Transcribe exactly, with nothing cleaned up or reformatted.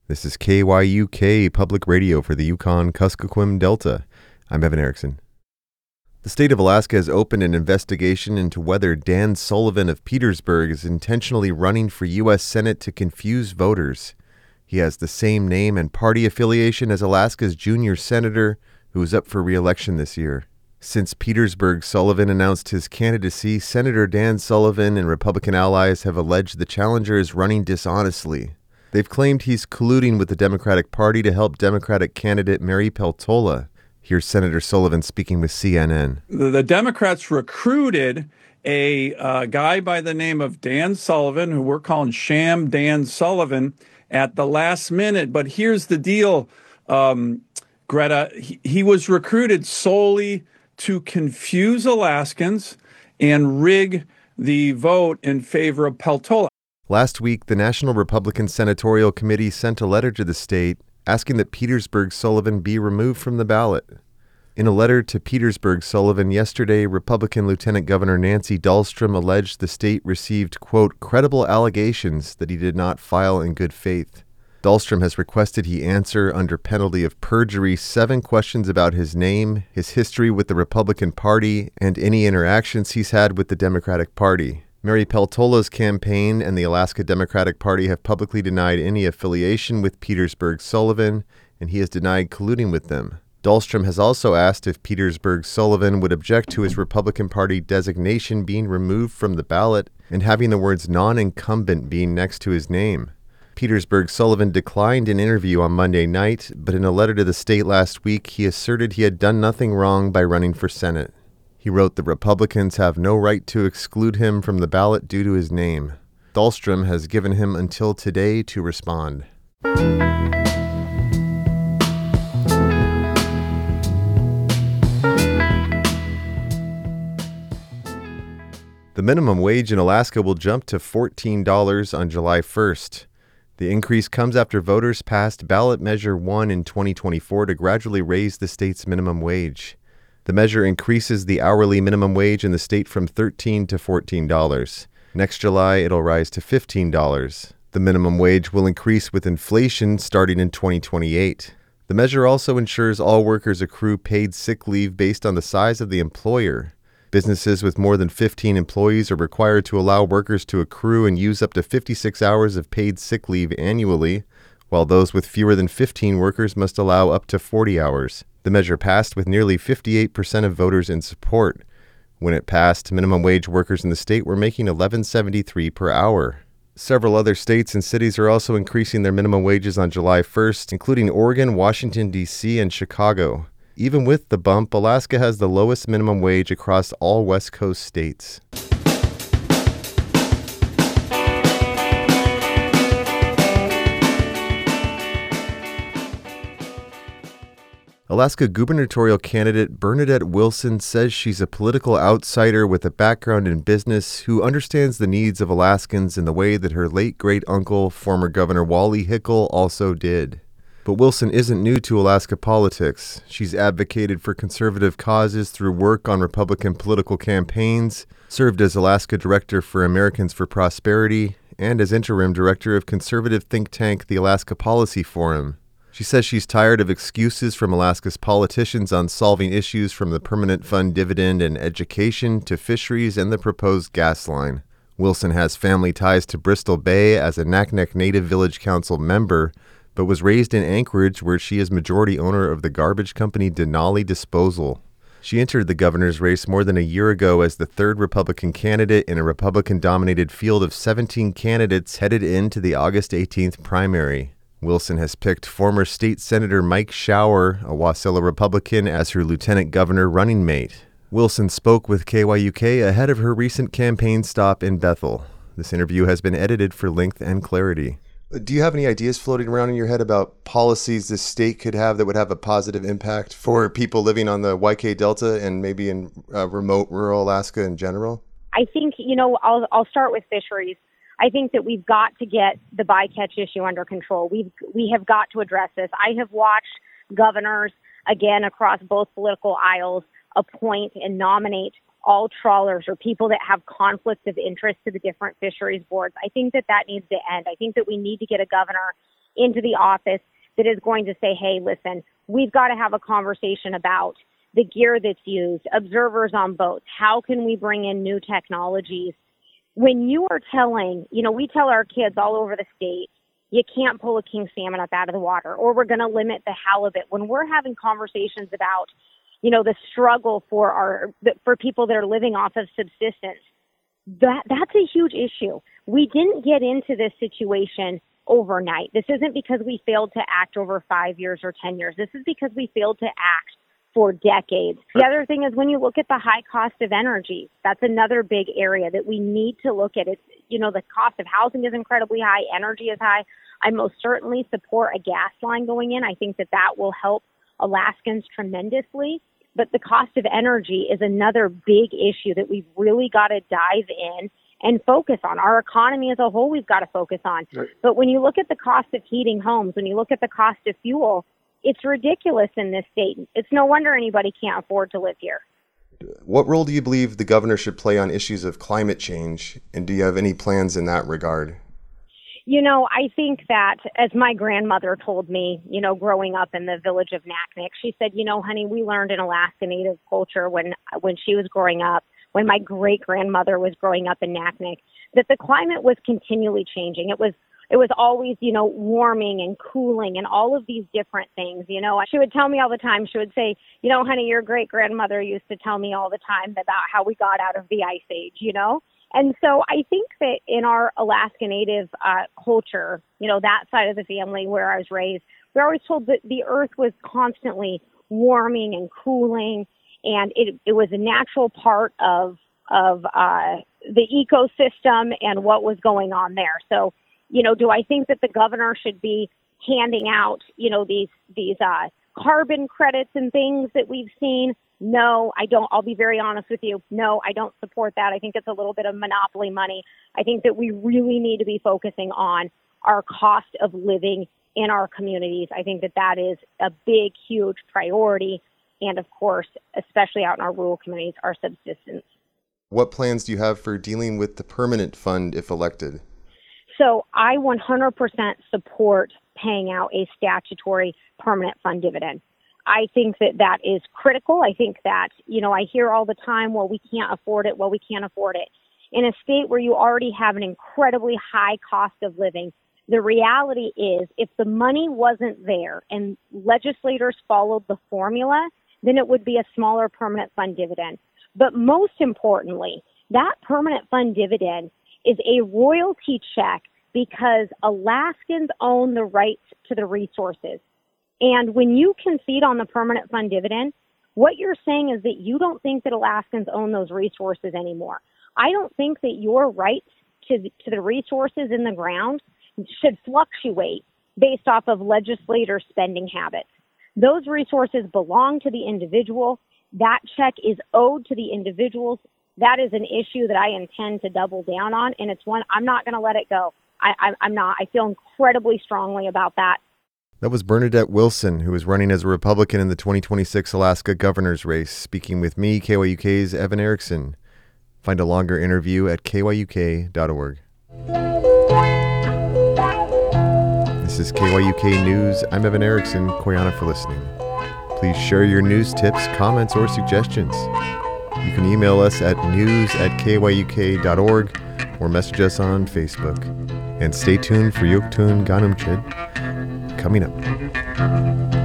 This is K Y U K Public Radio for the Yukon-Kuskokwim Delta. I'm Evan Erickson. The state of Alaska has opened an investigation into whether Dan Sullivan of Petersburg is intentionally running for U S Senate to confuse voters. He has the same name and party affiliation as Alaska's junior senator, who is up for re-election this year. Since Petersburg, Sullivan announced his candidacy, Senator Dan Sullivan and Republican allies have alleged the challenger is running dishonestly. They've claimed he's colluding with the Democratic Party to help Democratic candidate Mary Peltola. Here's Senator Sullivan speaking with C N N. The, the Democrats recruited a uh, guy by the name of Dan Sullivan, who we're calling Sham Dan Sullivan, at the last minute. But here's the deal, um, Greta. He, he was recruited solely to confuse Alaskans and rig the vote in favor of Peltola. Last week, the National Republican Senatorial Committee sent a letter to the state asking that Petersburg Sullivan be removed from the ballot. In a letter to Petersburg Sullivan yesterday, Republican Lieutenant Governor Nancy Dahlstrom alleged the state received, quote, credible allegations that he did not file in good faith. Dahlstrom has requested he answer, under penalty of perjury, seven questions about his name, his history with the Republican Party, and any interactions he's had with the Democratic Party. Mary Peltola's campaign and the Alaska Democratic Party have publicly denied any affiliation with Petersburg Sullivan, and he has denied colluding with them. Dahlstrom has also asked if Petersburg Sullivan would object to his Republican Party designation being removed from the ballot and having the words non-incumbent being next to his name. Petersburg Sullivan declined an interview on Monday night, but in a letter to the state last week, he asserted he had done nothing wrong by running for Senate. He wrote the Republicans have no right to exclude him from the ballot due to his name. Dahlstrom has given him until today to respond. The minimum wage in Alaska will jump to fourteen dollars on July first. The increase comes after voters passed Ballot Measure one in twenty twenty-four to gradually raise the state's minimum wage. The measure increases the hourly minimum wage in the state from thirteen dollars to fourteen dollars. Next July, it'll rise to fifteen dollars. The minimum wage will increase with inflation starting in twenty twenty-eight. The measure also ensures all workers accrue paid sick leave based on the size of the employer. Businesses with more than fifteen employees are required to allow workers to accrue and use up to fifty-six hours of paid sick leave annually, while those with fewer than fifteen workers must allow up to forty hours. The measure passed with nearly fifty-eight percent of voters in support. When it passed, minimum wage workers in the state were making eleven seventy-three per hour. Several other states and cities are also increasing their minimum wages on July first, including Oregon, Washington, D C, and Chicago. Even with the bump, Alaska has the lowest minimum wage across all West Coast states. Alaska gubernatorial candidate Bernadette Wilson says she's a political outsider with a background in business who understands the needs of Alaskans in the way that her late great-uncle, former Governor Wally Hickel, also did. But Wilson isn't new to Alaska politics. She's advocated for conservative causes through work on Republican political campaigns, served as Alaska Director for Americans for Prosperity, and as interim director of conservative think tank the Alaska Policy Forum. She says she's tired of excuses from Alaska's politicians on solving issues from the permanent fund dividend and education to fisheries and the proposed gas line. Wilson has family ties to Bristol Bay as a Naknek Native Village Council member, but was raised in Anchorage, where she is majority owner of the garbage company Denali Disposal. She entered the governor's race more than a year ago as the third Republican candidate in a Republican-dominated field of seventeen candidates headed into the August eighteenth primary. Wilson has picked former state senator Mike Shower, a Wasilla Republican, as her lieutenant governor running mate. Wilson spoke with K Y U K ahead of her recent campaign stop in Bethel. This interview has been edited for length and clarity. Do you have any ideas floating around in your head about policies this state could have that would have a positive impact for people living on the Y K Delta and maybe in uh, remote rural Alaska in general? I think, you know, I'll, I'll start with fisheries. I think that we've got to get the bycatch issue under control. We've, we have got to address this. I have watched governors, again, across both political aisles, appoint and nominate all trawlers or people that have conflicts of interest to the different fisheries boards. I think that that needs to end. I think that we need to get a governor into the office that is going to say, hey, listen, we've got to have a conversation about the gear that's used, observers on boats. How can we bring in new technologies? When you are telling, you know, we tell our kids all over the state, you can't pull a king salmon up out of the water, or we're going to limit the halibut. When we're having conversations about, you know, the struggle for our, for people that are living off of subsistence, that that's a huge issue. We didn't get into this situation overnight. This isn't because we failed to act over five years or ten years. This is because we failed to act for decades. The other thing is when you look at the high cost of energy, that's another big area that we need to look at. It's, you know, the cost of housing is incredibly high. Energy is high. I most certainly support a gas line going in. I think that that will help Alaskans tremendously. But the cost of energy is another big issue that we've really got to dive in and focus on. Our economy as a whole, we've got to focus on. Right. But when you look at the cost of heating homes, when you look at the cost of fuel, it's ridiculous in this state. It's no wonder anybody can't afford to live here. What role do you believe the governor should play on issues of climate change? And do you have any plans in that regard? You know, I think that, as my grandmother told me, you know, growing up in the village of Naknek, she said, you know, honey, we learned in Alaska Native culture when when she was growing up, when my great-grandmother was growing up in Naknek, that the climate was continually changing. It was It was always, you know, warming and cooling and all of these different things. You know, she would tell me all the time, she would say, you know, honey, your great grandmother used to tell me all the time about how we got out of the ice age, you know? And so I think that in our Alaska Native uh, culture, you know, that side of the family where I was raised, we're always told that the earth was constantly warming and cooling, and it, it was a natural part of, of uh, the ecosystem and what was going on there. So, you know, do I think that the governor should be handing out, you know, these these uh, carbon credits and things that we've seen? No, I don't. I'll be very honest with you. No, I don't support that. I think it's a little bit of monopoly money. I think that we really need to be focusing on our cost of living in our communities. I think that that is a big, huge priority. And of course, especially out in our rural communities, our subsistence. What plans do you have for dealing with the permanent fund if elected? So I one hundred percent support paying out a statutory permanent fund dividend. I think that that is critical. I think that, you know, I hear all the time, well, we can't afford it. Well, we can't afford it. In a state where you already have an incredibly high cost of living, the reality is if the money wasn't there and legislators followed the formula, then it would be a smaller permanent fund dividend. But most importantly, that permanent fund dividend is a royalty check because Alaskans own the rights to the resources. And when you concede on the permanent fund dividend, what you're saying is that you don't think that Alaskans own those resources anymore. I don't think that your rights to the, to the resources in the ground should fluctuate based off of legislator spending habits. Those resources belong to the individual. That check is owed to the individuals. That is an issue that I intend to double down on, and it's one I'm not going to let it go. I, I, I'm not. I feel incredibly strongly about that. That was Bernadette Wilson, who is running as a Republican in the twenty twenty-six Alaska governor's race, speaking with me, K Y U K's Evan Erickson. Find a longer interview at K Y U K dot org. This is K Y U K News. I'm Evan Erickson. Koyana for listening. Please share your news tips, comments, or suggestions. You can email us at news at K Y U K dot org or message us on Facebook. And stay tuned for Yoktun Ganumchid coming up.